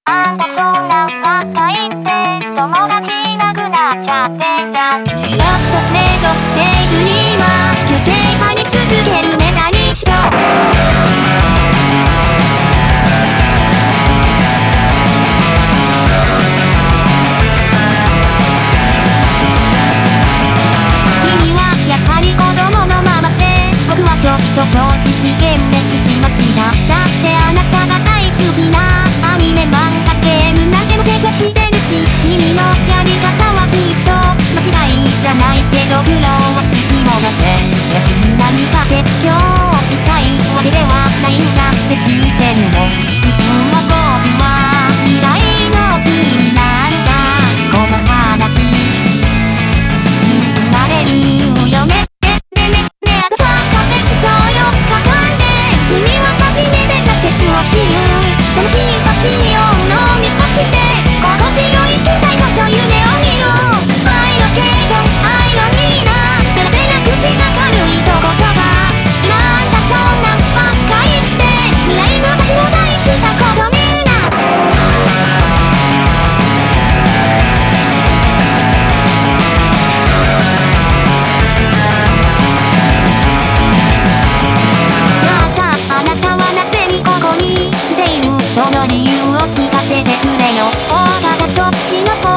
あんたそんなんばっか言って友達いなくなっちゃってさ。ラストレードテイクには虚勢張り続けるメタリスト。君はやはり子供のままで、僕はちょっと正直幻滅しました。だってあなたが大好きなアニメ漫画ゲームなんても成長してるし、君のやり方はきっと間違いじゃないけど苦労はつきもので、何か説教したいわけではないんだって聞いてるの。実は僕は未来の気になるんだ。この話信じられるよね。あと3ヶ月と4日間で君は初めて挫折を知る。そのシンパシーを飲み干して心地よい世界のと夢を見る。アイロケーションアイロニーなペラペラ口が軽いと言葉。なんだそんなんばっか言って未来の私の大したこと言うな。じゃあさ、あなたはなぜにここに来ている？その理由を聞かせてくれよ。大方そっちの方